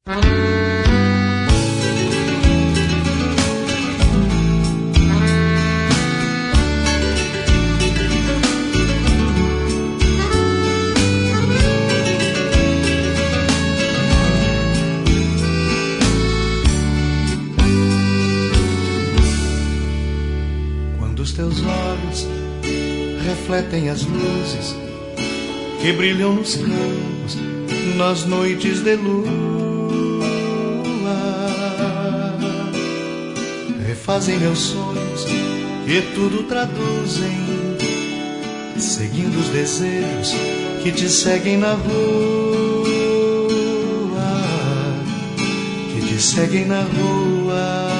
Os teus olhos refletem as luzes que brilham nos campos nas noites de lua, refazem meus sonhos e tudo traduzem, seguindo os desejos que te seguem na rua, que te seguem na rua.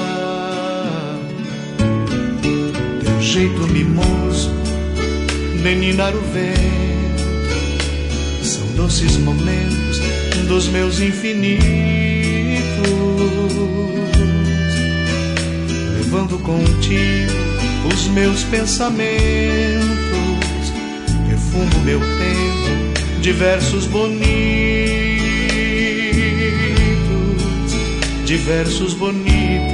Jeito mimoso de ninar o vento são doces momentos dos meus infinitos, levando contigo os meus pensamentos, perfumo meu tempo de versos bonitos, de versos bonitos.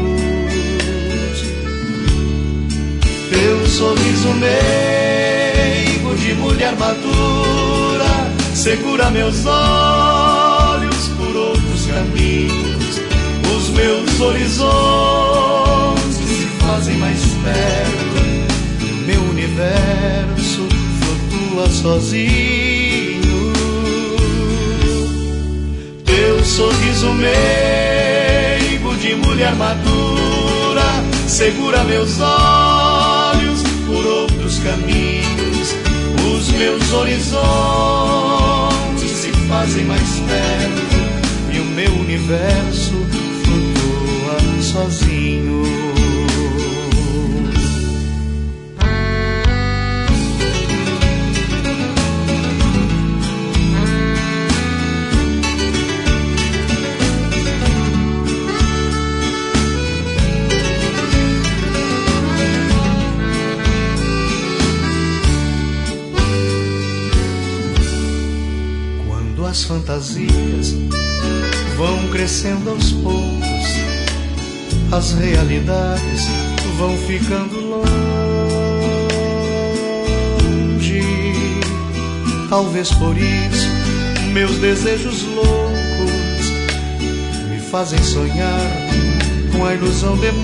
Teu sorriso meigo de mulher madura segura meus olhos por outros caminhos. Os meus horizontes se fazem mais perto. Meu universo flutua sozinho. Teu sorriso meigo de mulher madura segura meus olhos por outros caminhos. Os meus horizontes se fazem mais perto e o meu universo flutua sozinho. As fantasias vão crescendo aos poucos, as realidades vão ficando longe. Talvez por isso meus desejos loucos me fazem sonhar com a ilusão de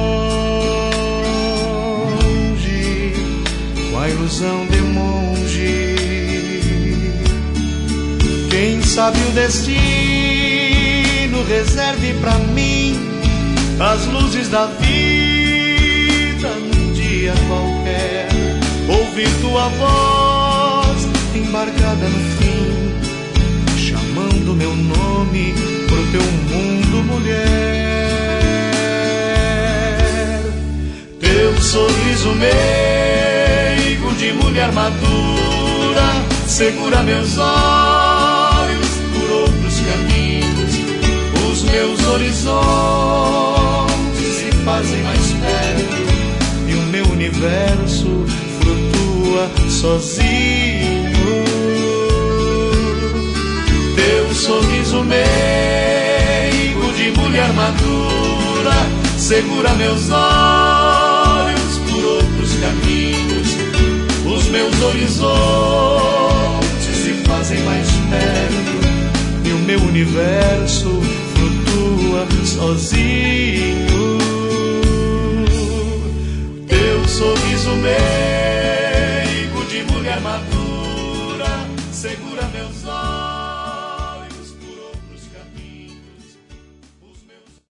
monge, com a ilusão de monge. Quem sabe o destino reserve pra mim as luzes da vida num dia qualquer. Ouvir tua voz embarcada no fim, chamando meu nome pro teu mundo, mulher. Teu sorriso meigo de mulher madura segura meus olhos por outros caminhos. Os meus horizontes se fazem mais perto e o meu universo flutua sozinho. Teu sorriso meigo de mulher madura segura meus olhos por outros caminhos. Os meus horizontes se fazem mais perto e o meu universo flutua sozinho. Teu sorriso meigo de mulher madura segura meus olhos.